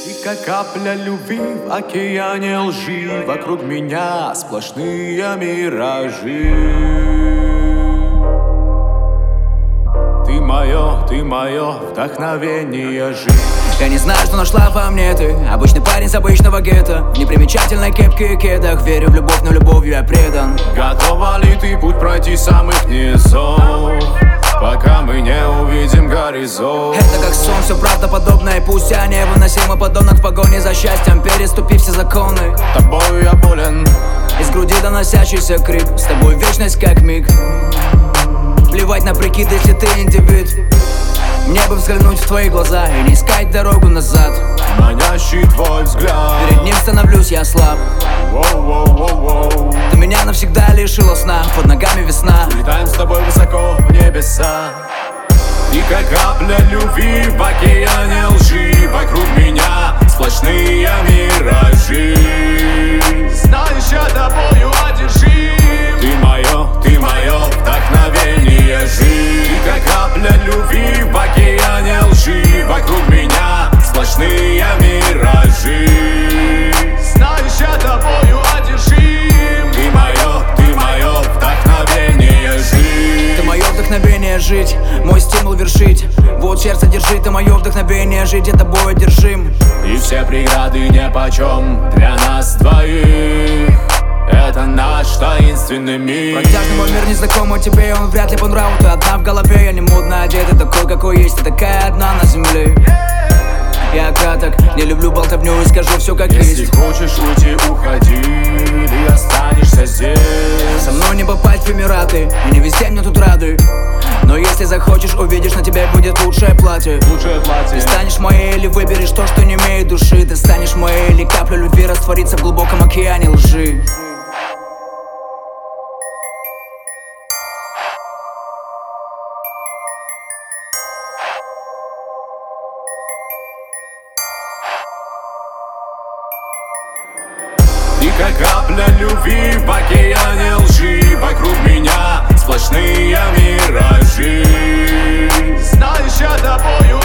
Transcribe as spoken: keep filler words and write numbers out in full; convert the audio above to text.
Ты как капля любви в океане лжи, вокруг меня сплошные миражи. Ты мое, ты мое вдохновение жить. Я не знаю, что нашла во мне ты. Обычный парень с обычного гетто, в непримечательной кепке и кедах. Верю в любовь, но любовью я предан. Готова ли ты путь пройти самых низов, пока мы не увидим горизонт? Это как сон, все правдоподобно, и пусть я невыносимый подонок в погоне за счастьем, переступив все законы. Тобою я болен, из груди доносящийся крик, с тобой вечность как миг. Плевать на прикид, если ты индивид. Мне бы взглянуть в твои глаза и не искать дорогу назад. манящий твой взгляд. Перед ним становлюсь я слаб. Воу-воу-воу-воу. Ты меня навсегда лишила сна, под ногами весна. Улетаем с тобой высоко в небеса. Ты как капля любви в океане лжи, вокруг меня сплошные миражи. Знаешь, я тобою одержим. Ты мое, ты мое вдохновение жить. Ты как капля любви в океане лжи, вокруг меня сплошные миражи. Знаешь, я тобою одержим. Ты мое, ты мое вдохновение жить. Ты мое вдохновение жить, мой стимул вершить. Вот сердце держи, ты мое вдохновение жить, я тобой одержим. И все преграды нипочем для нас двоих. Это наш таинственный мир. Протяжный мой мир незнакомый тебе, и он вряд ли по нраву. Ты одна в голове, я не модно одета, такой какой есть, ты такая одна на земле. Я краток, не люблю болтовню и скажу все как Если есть. хочешь уйти, уходи, или останешься здесь. Со мной не попасть в Эмираты, и не везде мне тут рады. Но если захочешь, увидишь, на тебе будет лучшее платье. Лучшее платье. Ты станешь моей или выберешь то, что не имеет души. Ты станешь моей или капля любви растворится в глубоком океане лжи. Ты как капля любви в океане лжи, вокруг меня сплошные миражи. Знаешь, я тобою